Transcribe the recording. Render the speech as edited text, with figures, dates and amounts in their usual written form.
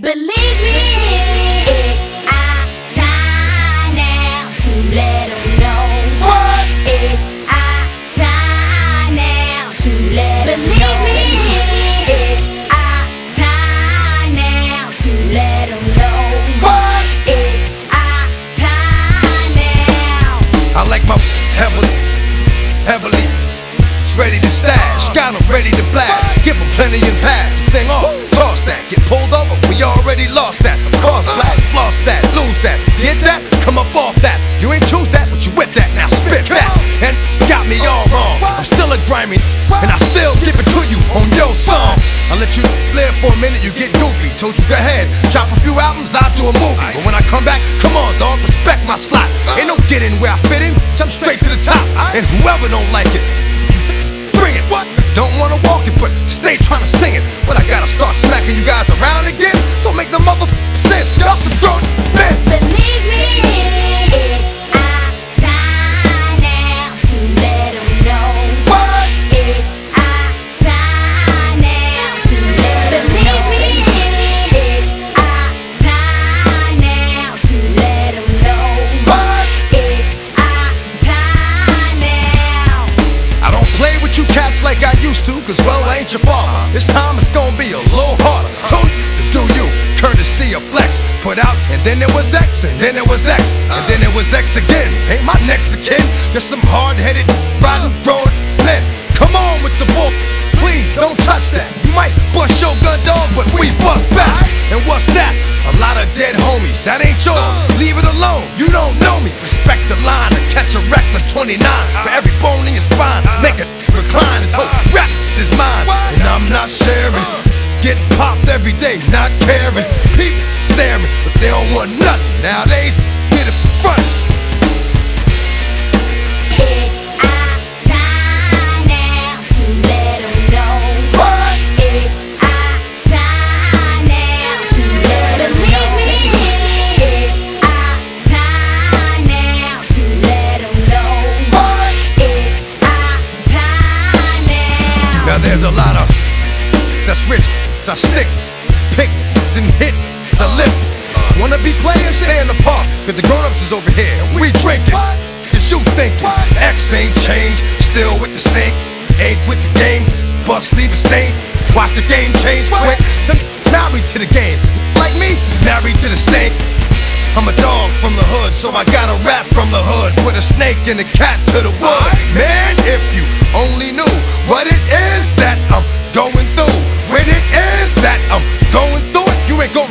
Believe me, it's our time now to let them know. What? It's our time now to let them know. Believe me, it's our time now to let them know. What? It's our time now. I like my heavily. It's ready to stash, got them ready to blast. Give them plenty and pass the thing off. Toss that, get pulled over, we already lost that. Cause black, floss that, lose that. Get that? Come up off that. You ain't choose that, but you with that. Now spit that. And got me all wrong. I'm still a grimy, and I still give it to you on your song. I let you live for a minute, you get goofy. Told you go ahead, chop a few albums, I'll do a movie. But when I come back, come on dog, respect my slot. Ain't no getting where I fit in, jump straight to the top. And whoever don't like it, bring it. What? Don't wanna walk it, but stay trying to sing it. But I gotta start smacking you guys around again. Don't make no motherfucking sense. Y'all some grown men. Believe me, it's our time now to let them know. What? It's our time now to let them know. Believe me, it's our time now to let them know. What? It's our time now. I don't play with you cats like I used to, cause well, I ain't your father. This time it's gonna be a little harder. Told you to do you, courtesy of flex. Put out, and then there was X, and then there was X, and then there was X again. Ain't my next of kin, just some hard-headed, riding, growing men. Come on with the bull, please don't touch that. You might bust your gun dog, but we bust back. And what's that? A lot of dead homies, that ain't yours. Leave it alone, you don't know me. Respect the line and catch a reckless 29. For every bone in your spine, make it recline. This whole rap is mine, and I'm not sharing. Get popped every day, not caring. People staring, but they don't want nothing. Nowadays, get it front. It's our time now to let them know. What? It's our time now to let them know. Believe me, it's our time now to let them know. What? It's our time now. Now there's a lot of that's rich. I stick, pick, and hit the lip. Wanna be players? Stay in the park, cause the grown-ups is over here. We drinking, is you thinking? X ain't changed, still with the same. Ain't with the game, bust leave a stain. Watch the game change quick. Some married to the game, like me, married to the same. I'm a dog from the hood, so I got a rap from the hood. Put a snake and a cat to the wood. Man, if you only knew what it is that I'm going through. When it is that I'm going through it, you ain't going